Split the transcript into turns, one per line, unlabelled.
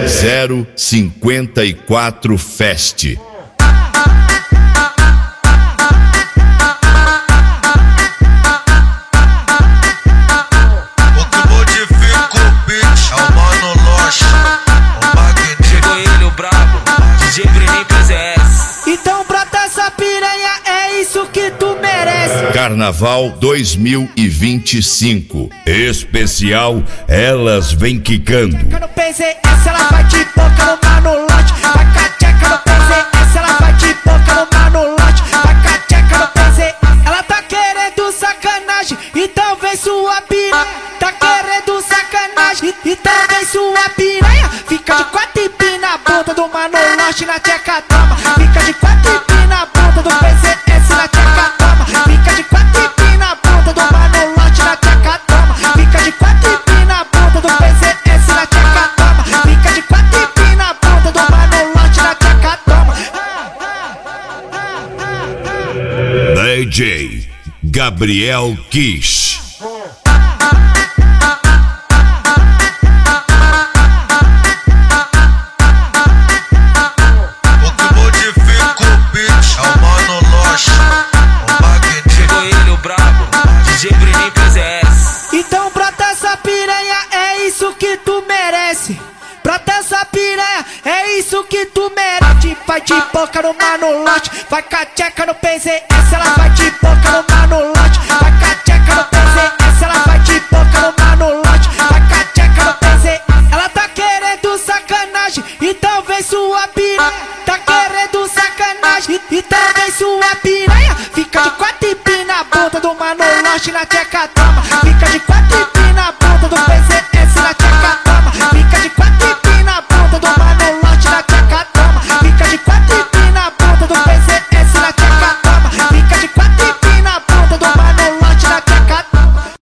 054 Fest.
Então brota essa piranha, é isso que tu merece.
Carnaval 2025. Especial Elas Vem Quicando.
No PZS ela vai de boca no manolote. Vai com a tcheca no PZS, ela vai de boca no manolote. Vai com a tcheca no PZS. Ela tá querendo sacanagem, então vem sua piranha. Tá querendo sacanagem, então vem sua piranha. Fica de quatro e pina na bunda do manolote na tcheca toma. Fica de quatro e pina na bunda do PZS na tcheca toma. Fica de quatro e pina na bunda do manolote na tcheca toma. Fica de quatro e pina na bunda do PZS na tcheca toma. Fica de quatro e pina na bunda do manolote na tcheca toma.
DJ Gabriel Kish.
Então brota essa piranha, é isso que tu merece. Brota essa piranha, é isso que tu merece. Vai de boca no manolote, vai com a tcheca no PZS, ela vai de boca no